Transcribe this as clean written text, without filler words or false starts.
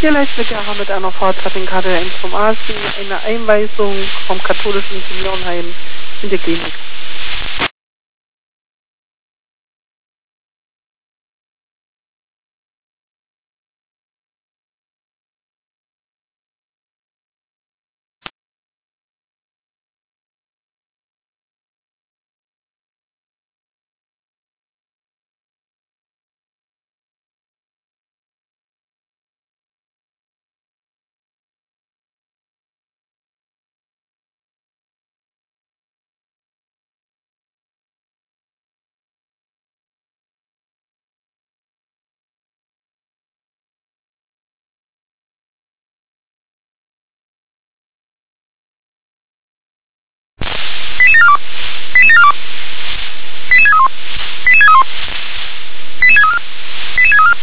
Vielleicht wird ja mit einer Fahrzeitenkarte vom Arzt eine Einweisung vom katholischen Seniorenheim in der Klinik.